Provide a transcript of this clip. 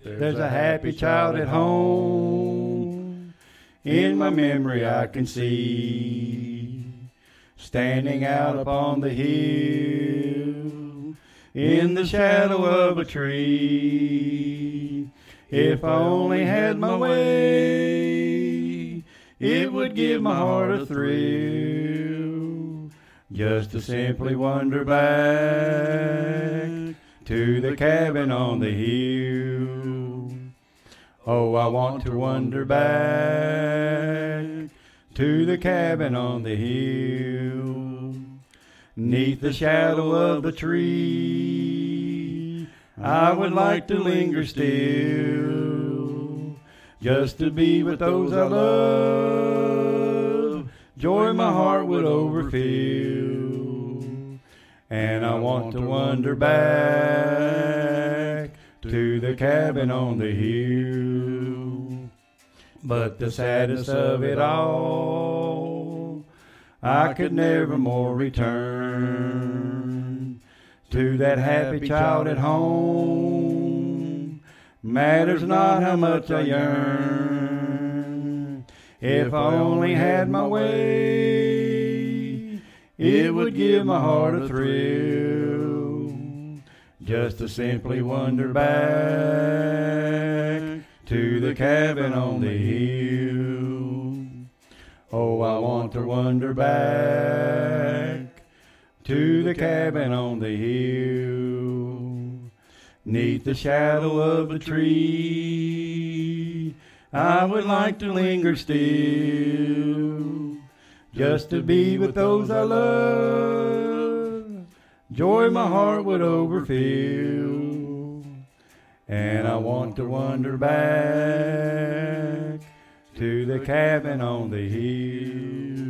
There's a happy child at home. In my memory I can see, standing out upon the hill, in the shadow of a tree. If I only had my way, it would give my heart a thrill, just to simply wander back to the cabin on the hill. Oh, I want to wander back to the cabin on the hill, 'neath the shadow of the tree. I would like to linger still, just to be with those I love. Joy my heart would overfill, and I want to wander back to the cabin on the hill. But the saddest of it all, I could never more return to that happy child at home. Matters not how much I yearn. If I only had my way, it would give my heart a thrill, just to simply wander back to the cabin on the hill. Oh, I want to wander back to the cabin on the hill, 'neath the shadow of a tree. I would like to linger still, just to be with those I love. Joy my heart would overfill, and I want to wander back to the cabin on the hill.